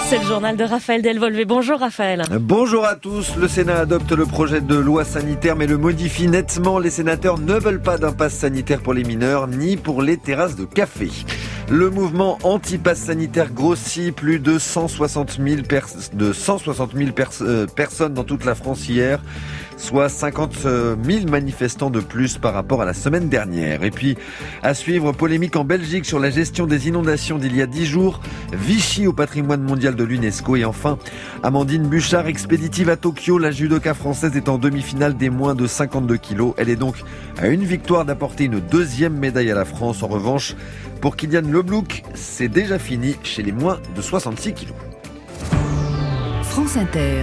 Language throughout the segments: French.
C'est le journal de Raphaël Delvolvé. Bonjour Raphaël. Bonjour à tous. Le Sénat adopte le projet de loi sanitaire mais le modifie nettement. Les sénateurs ne veulent pas d'un pass sanitaire pour les mineurs ni pour les terrasses de café. Le mouvement anti-pass sanitaire grossit, plus de 160 000 personnes dans toute la France hier, soit 50 000 manifestants de plus par rapport à la semaine dernière. Et puis, à suivre, polémique en Belgique sur la gestion des inondations d'il y a 10 jours, Vichy au patrimoine mondial de l'UNESCO et enfin, Amandine Bouchard, expéditive à Tokyo, la judoka française est en demi-finale des moins de 52 kilos. Elle est donc à une victoire d'apporter une deuxième médaille à la France. En revanche, pour Kylian Leblouk, c'est déjà fini chez les moins de 66 kilos. France Inter.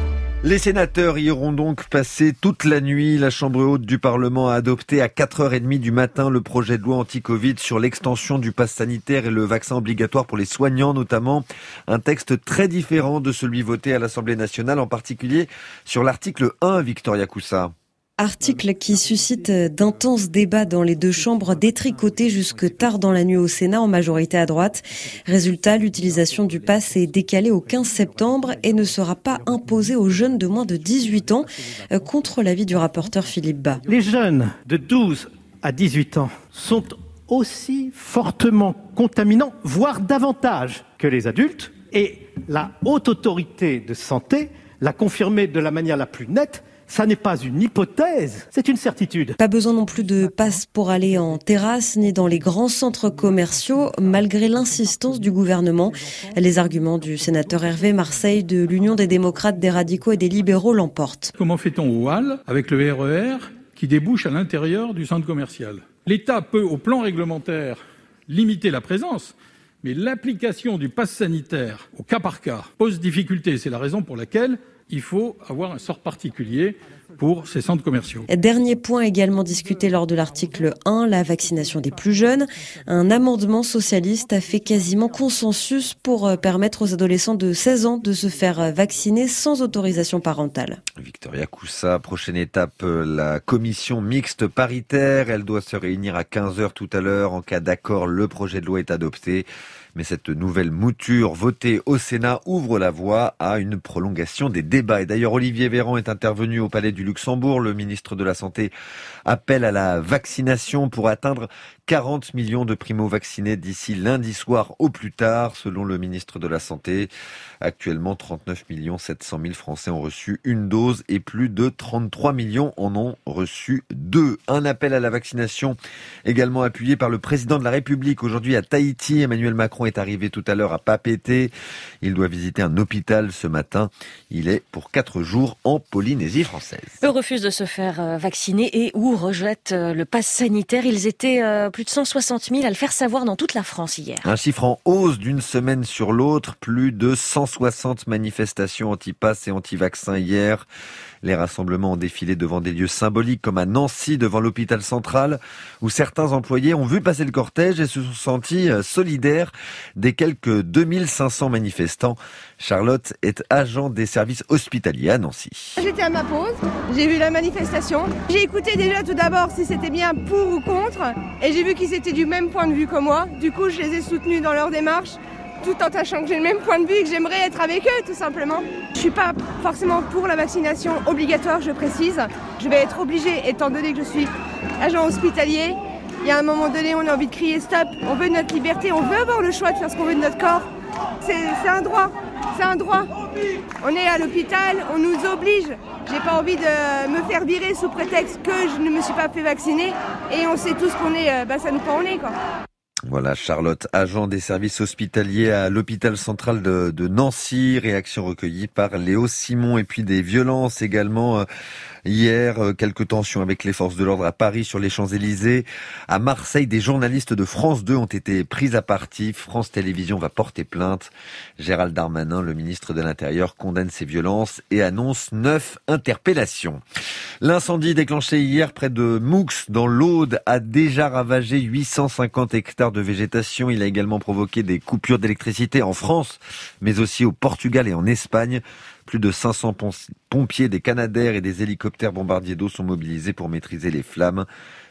Les sénateurs y iront donc passer toute la nuit. La Chambre haute du Parlement a adopté à 4h30 du matin le projet de loi anti-Covid sur l'extension du pass sanitaire et le vaccin obligatoire pour les soignants notamment. Un texte très différent de celui voté à l'Assemblée nationale, en particulier sur l'article 1, Victoria Coussa. Article qui suscite d'intenses débats dans les deux chambres, détricoté jusque tard dans la nuit au Sénat en majorité à droite. Résultat, l'utilisation du pass est décalée au 15 septembre et ne sera pas imposée aux jeunes de moins de 18 ans, contre l'avis du rapporteur Philippe Bas. Les jeunes de 12 à 18 ans sont aussi fortement contaminants, voire davantage que les adultes. Et la haute autorité de santé l'a confirmé de la manière la plus nette. Ça n'est pas une hypothèse, c'est une certitude. Pas besoin non plus de passe pour aller en terrasse ni dans les grands centres commerciaux, malgré l'insistance du gouvernement. Les arguments du sénateur Hervé Marseille de l'Union des démocrates, des radicaux et des libéraux l'emportent. Comment fait-on au Halles avec le RER qui débouche à l'intérieur du centre commercial ? L'État peut, au plan réglementaire, limiter la présence, mais l'application du pass sanitaire au cas par cas pose difficulté. C'est la raison pour laquelle il faut avoir un sort particulier pour ces centres commerciaux. Dernier point également discuté lors de l'article 1, la vaccination des plus jeunes. Un amendement socialiste a fait quasiment consensus pour permettre aux adolescents de 16 ans de se faire vacciner sans autorisation parentale. Victoria Coussa, prochaine étape, la commission mixte paritaire. Elle doit se réunir à 15h tout à l'heure. En cas d'accord, le projet de loi est adopté. Mais cette nouvelle mouture votée au Sénat ouvre la voie à une prolongation des débats. Et d'ailleurs, Olivier Véran est intervenu au Palais du Luxembourg. Le ministre de la Santé appelle à la vaccination pour atteindre 40 millions de primo-vaccinés d'ici lundi soir au plus tard, selon le ministre de la Santé. Actuellement, 39 700 000 Français ont reçu une dose et plus de 33 millions en ont reçu deux. Un appel à la vaccination également appuyé par le président de la République. Aujourd'hui à Tahiti, Emmanuel Macron est arrivé tout à l'heure à Papeete. Il doit visiter un hôpital ce matin. Il est pour 4 jours en Polynésie française. Eux refusent de se faire vacciner et ou rejettent le pass sanitaire. Ils étaient plus de 160 000 à le faire savoir dans toute la France hier. Un chiffre en hausse d'une semaine sur l'autre. Plus de 160 manifestations anti-pass et anti-vaccins hier. Les rassemblements ont défilé devant des lieux symboliques comme à Nancy, devant l'hôpital central, où certains employés ont vu passer le cortège et se sont sentis solidaires des quelques 2500 manifestants. Charlotte est agent des services hospitaliers à Nancy. J'étais à ma pause, j'ai vu la manifestation. J'ai écouté déjà tout d'abord si c'était bien pour ou contre, et j'ai vu qu'ils étaient du même point de vue que moi. Du coup, je les ai soutenus dans leur démarche, tout en sachant que j'ai le même point de vue et que j'aimerais être avec eux, tout simplement. Je suis pas forcément pour la vaccination obligatoire, je précise. Je vais être obligée, étant donné que je suis agent hospitalier. Il y a un moment donné, on a envie de crier stop. On veut notre liberté, on veut avoir le choix de faire ce qu'on veut de notre corps. C'est un droit, c'est un droit. On est à l'hôpital, on nous oblige. J'ai pas envie de me faire virer sous prétexte que je ne me suis pas fait vacciner. Et on sait tous qu'on est, ça nous prend au nez, quoi. Voilà, Charlotte, agent des services hospitaliers à l'hôpital central de Nancy. Réaction recueillie par Léo Simon. Et puis des violences également. Hier, quelques tensions avec les forces de l'ordre à Paris sur les Champs-Élysées. À Marseille, des journalistes de France 2 ont été pris à partie. France Télévisions va porter plainte. Gérald Darmanin, le ministre de l'Intérieur, condamne ces violences et annonce 9 interpellations. L'incendie déclenché hier près de Moux, dans l'Aude, a déjà ravagé 850 hectares de végétation. Il a également provoqué des coupures d'électricité en France, mais aussi au Portugal et en Espagne. Plus de 500 pompiers, des Canadair et des hélicoptères bombardiers d'eau sont mobilisés pour maîtriser les flammes.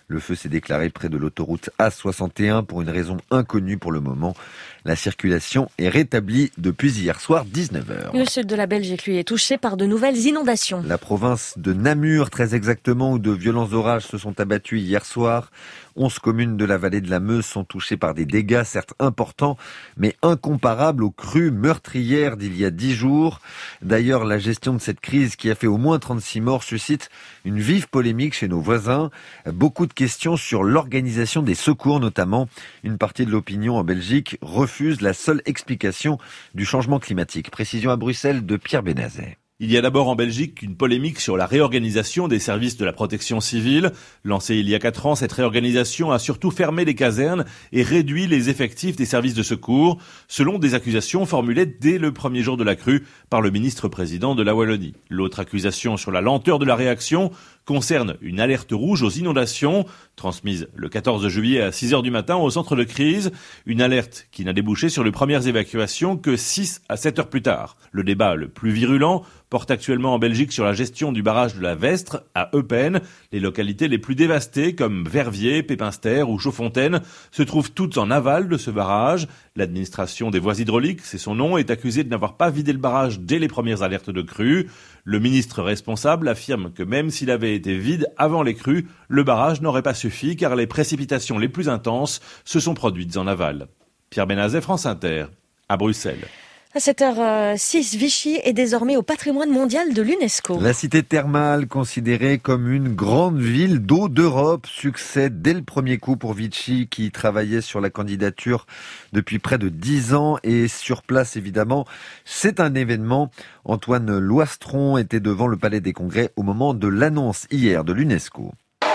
Le feu s'est déclaré près de l'autoroute A61 pour une raison inconnue pour le moment. La circulation est rétablie depuis hier soir 19h. Le sud de la Belgique, lui, est touché par de nouvelles inondations. La province de Namur, très exactement, où de violents orages se sont abattus hier soir. 11 communes de la vallée de la Meuse sont touchées par des dégâts, certes importants, mais incomparables aux crues meurtrières d'il y a 10 jours. D'ailleurs, la gestion de cette crise qui a fait au moins 36 morts suscite une vive polémique chez nos voisins. Beaucoup de questions sur l'organisation des secours, notamment. Une partie de l'opinion en Belgique refuse la seule explication du changement climatique. Précision à Bruxelles de Pierre Benazet. Il y a d'abord en Belgique une polémique sur la réorganisation des services de la protection civile. Lancée il y a 4 ans, cette réorganisation a surtout fermé les casernes et réduit les effectifs des services de secours, selon des accusations formulées dès le premier jour de la crue par le ministre-président de la Wallonie. L'autre accusation sur la lenteur de la réaction concerne une alerte rouge aux inondations, transmise le 14 juillet à 6h du matin au centre de crise. Une alerte qui n'a débouché sur les premières évacuations que 6 à 7 heures plus tard. Le débat le plus virulent porte actuellement en Belgique sur la gestion du barrage de la Vestre à Eupen. Les localités les plus dévastées comme Verviers, Pépinster ou Chaudfontaine se trouvent toutes en aval de ce barrage. L'administration des voies hydrauliques, c'est son nom, est accusée de n'avoir pas vidé le barrage dès les premières alertes de crue. Le ministre responsable affirme que même s'il avait été vide avant les crues, le barrage n'aurait pas suffi car les précipitations les plus intenses se sont produites en aval. Pierre Benazet, France Inter, à Bruxelles. À 7h06, Vichy est désormais au patrimoine mondial de l'UNESCO. La cité thermale, considérée comme une grande ville d'eau d'Europe, succès dès le premier coup pour Vichy, qui travaillait sur la candidature depuis près de 10 ans. Et sur place, évidemment, c'est un événement. Antoine Loistron était devant le Palais des Congrès au moment de l'annonce hier de l'UNESCO.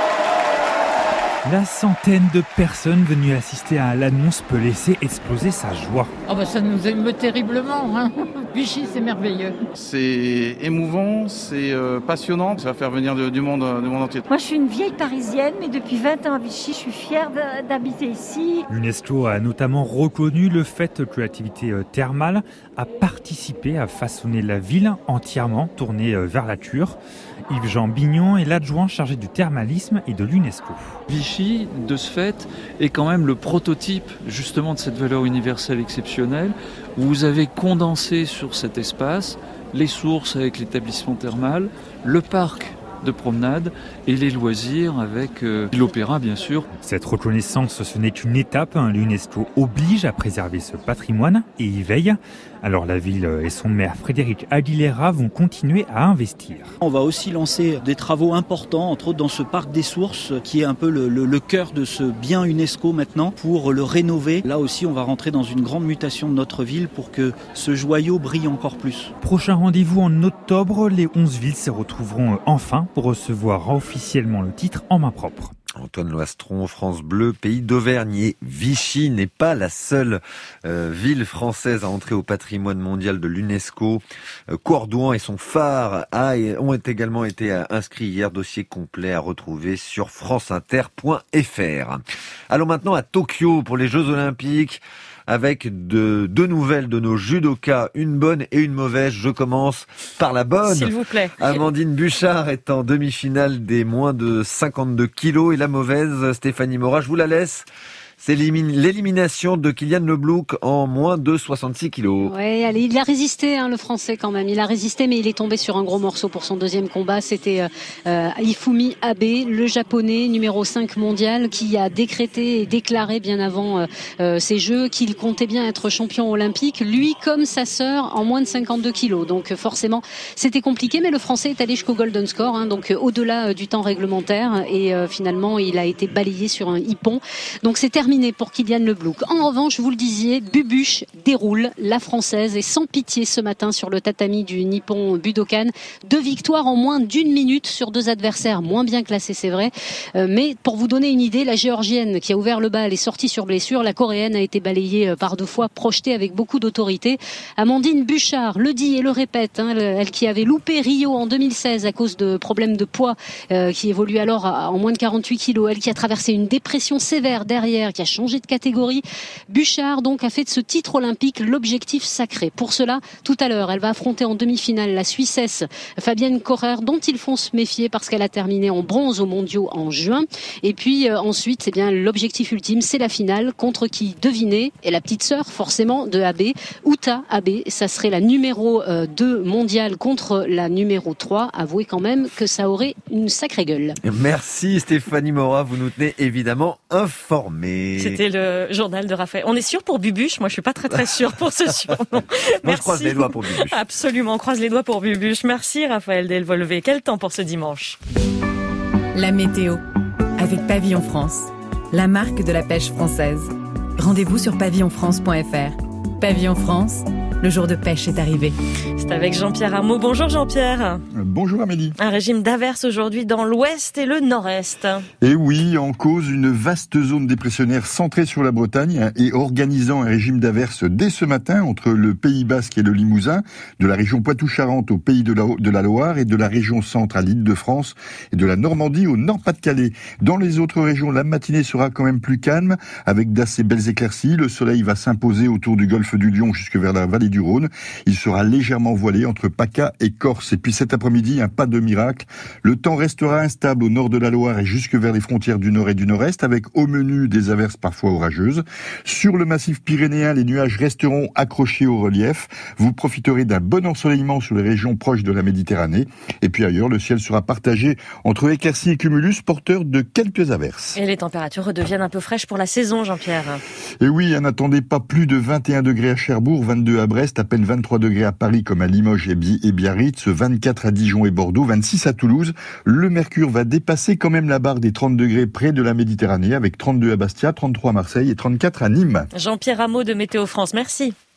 La centaine de personnes venues assister à l'annonce peut laisser exploser sa joie. Ça nous émeut terriblement. Vichy, c'est merveilleux. C'est émouvant, c'est passionnant. Ça va faire venir du monde entier. Moi, je suis une vieille parisienne, mais depuis 20 ans à Vichy, je suis fière d'habiter ici. L'UNESCO a notamment reconnu le fait que l'activité thermale a participé à façonner la ville entièrement tournée vers la cure. Yves-Jean Bignon est l'adjoint chargé du thermalisme et de l'UNESCO. Vichy, de ce fait, est quand même le prototype justement de cette valeur universelle exceptionnelle où vous avez condensé sur cet espace les sources avec l'établissement thermal, le parc de promenade et les loisirs avec l'opéra bien sûr. Cette reconnaissance, ce n'est qu'une étape. L'UNESCO oblige à préserver ce patrimoine et y veille. Alors la ville et son maire Frédéric Aguilera vont continuer à investir. On va aussi lancer des travaux importants, entre autres dans ce parc des sources qui est un peu le cœur de ce bien UNESCO maintenant, pour le rénover. Là aussi on va rentrer dans une grande mutation de notre ville pour que ce joyau brille encore plus. Prochain rendez-vous en octobre, les 11 villes se retrouveront enfin pour recevoir officiellement le titre en main propre. Antoine Loistron, France Bleu, pays d'Auvergne. Et Vichy n'est pas la seule ville française à entrer au patrimoine mondial de l'UNESCO. Cordouan et son phare ont également été inscrits hier. Dossier complet à retrouver sur franceinter.fr. Allons maintenant à Tokyo pour les Jeux Olympiques. Avec deux nouvelles de nos judokas, une bonne et une mauvaise. Je commence par la bonne. S'il vous plaît. Amandine Buchard est en demi-finale des moins de 52 kilos. Et la mauvaise, Stéphanie Morat, je vous la laisse. C'est l'élimination de Kylian Leblouk en moins de 66 kilos. Ouais, allez, il a résisté, le Français quand même. Il a résisté, mais il est tombé sur un gros morceau pour son deuxième combat. C'était Ifumi Abe, le Japonais numéro 5 mondial, qui a décrété et déclaré bien avant ces Jeux qu'il comptait bien être champion olympique. Lui, comme sa sœur, en moins de 52 kilos. Donc forcément, c'était compliqué, mais le Français est allé jusqu'au golden score, donc au-delà du temps réglementaire. Et finalement, il a été balayé sur un hippon. Donc c'est terminé pour Kylian Leblouk. En revanche, vous le disiez, Bubush déroule. La Française est sans pitié ce matin sur le tatami du Nippon Budokan. 2 victoires en moins d'1 minute sur 2 adversaires moins bien classés, c'est vrai. Mais pour vous donner une idée, la Géorgienne qui a ouvert le bal est sortie sur blessure. La Coréenne a été balayée par 2 fois, projetée avec beaucoup d'autorité. Amandine Buchard le dit et le répète, elle qui avait loupé Rio en 2016 à cause de problèmes de poids, qui évolue alors en moins de 48 kilos. Elle qui a traversé une dépression sévère derrière, qui qui a changé de catégorie. Bouchard donc a fait de ce titre olympique l'objectif sacré. Pour cela, tout à l'heure, elle va affronter en demi-finale la Suissesse Fabienne Kohrer, dont il faut se méfier parce qu'elle a terminé en bronze aux mondiaux en juin. Et puis ensuite, c'est bien l'objectif ultime, c'est la finale contre qui, devinez, est la petite sœur forcément de Abe, Uta Abe. Ça serait la numéro 2 mondiale contre la numéro 3. Avouez quand même que ça aurait une sacrée gueule. Merci Stéphanie Morat, vous nous tenez évidemment informés. C'était le journal de Raphaël. On est sûr pour Bubuche? Moi je suis pas très sûre pour ce surnom. Moi je croise les doigts pour Bubuche. Absolument, on croise les doigts pour Bubuche. Merci Raphaël Delvolvé. Quel temps pour ce dimanche? La météo, avec Pavillon France, la marque de la pêche française. Rendez-vous sur pavillonfrance.fr. Pavillon France, le jour de pêche est arrivé. C'est avec Jean-Pierre Armaud. Bonjour Jean-Pierre. Bonjour Amélie. Un régime d'averses aujourd'hui dans l'ouest et le nord-est. Et oui, en cause une vaste zone dépressionnaire centrée sur la Bretagne et organisant un régime d'averses dès ce matin entre le Pays Basque et le Limousin, de la région Poitou-Charentes au Pays de la Loire et de la région centre à l'Île-de-France et de la Normandie au Nord-Pas-de-Calais. Dans les autres régions, la matinée sera quand même plus calme avec d'assez belles éclaircies. Le soleil va s'imposer autour du golfe du Lion jusque vers la vallée du Rhône. Il sera légèrement voilé entre PACA et Corse. Et puis cet après-midi, un pas de miracle. Le temps restera instable au nord de la Loire et jusque vers les frontières du nord et du nord-est, avec au menu des averses parfois orageuses. Sur le massif pyrénéen, les nuages resteront accrochés au relief. Vous profiterez d'un bon ensoleillement sur les régions proches de la Méditerranée. Et puis ailleurs, le ciel sera partagé entre éclaircies et cumulus, porteurs de quelques averses. Et les températures redeviennent un peu fraîches pour la saison, Jean-Pierre. Et oui, n'attendez pas plus de 21 degrés à Cherbourg, 22 à Brest, à peine 23 degrés à Paris comme à Limoges et Biarritz, 24 à Dijon et Bordeaux, 26 à Toulouse. Le mercure va dépasser quand même la barre des 30 degrés près de la Méditerranée avec 32 à Bastia, 33 à Marseille et 34 à Nîmes. Jean-Pierre Armaud de Météo France, merci.